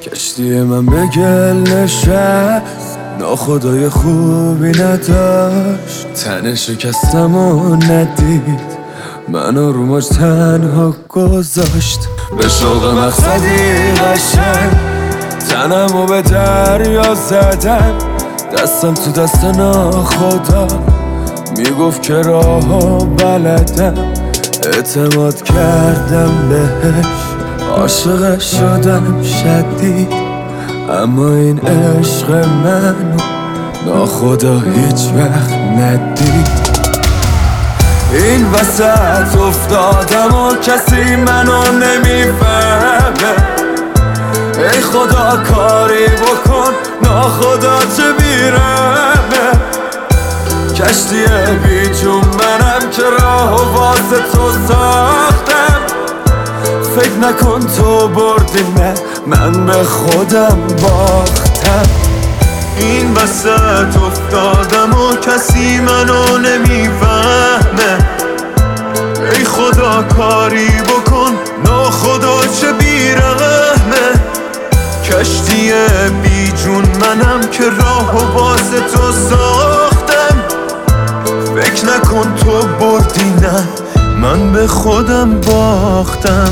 کشتی من به گل نشست، ناخدای خوبی نداشت. تن شکستم و ندید، منو رو موج تنها گذاشت. به شوق مقصدی قشنگ تنمو به دریا زدم. دستم تو دست ناخدا میگفت که راهو بلدم. اعتماد کردم بهش، عاشقش شدم شدید. اما این عشق منو ناخدا هیچ وقت ندید. این وسط افتادم و کسی منو نمیفهمه. ای خدا کاری بکن، ناخدا چه بیرمه. کشتی بی جون منم که راهو واسه تو ساختم. فکر نکن تو بردی، نه من به خودم باختم. این وسط افتادم و کسی منو نمیفهمه. ای خدا کاری بکن، ناخدا چه بیرحمه. کشتی بی جون منم که راهو واسه تو ساختم. فکر نکن تو بردی، نه من به خودم باختم.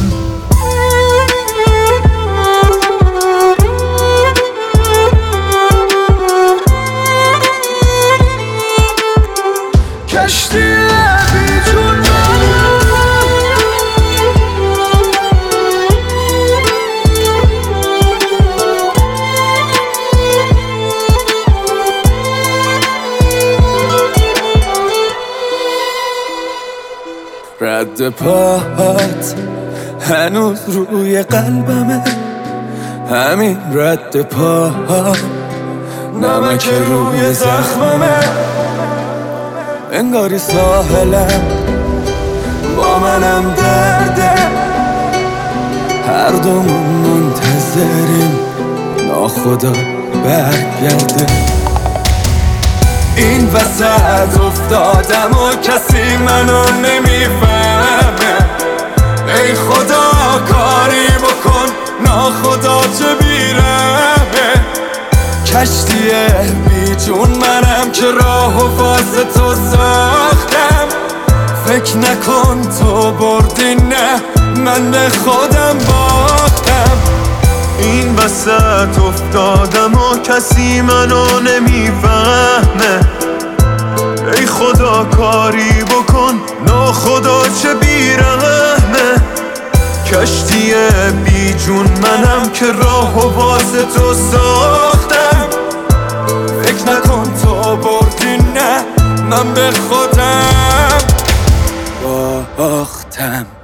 کشتی بی جون رد پاهات هنوز روی قلبمه. همین رد پاهات نمک روی زخممه. انگاری ساحلم با منم درده. هر دومون منتظریم ناخدا برگرده. این وسط افتادم و کسی منو نمیفهمه. ای خدا کاری بکن، ناخدا چه بیرمه. کشتی بی جون منم که راهو واسه تو ساختم. فکر نکن تو بردی، نه من به خودم باختم. این وسط افتادم و کسی منو نمیفهمه. ای خدا کاری بکن، ناخدا چه بیرحمه. کشتی بی جون منم که راهو واسه تو ساختم. فکر نکن تو بردی، نه من به خودم باختم.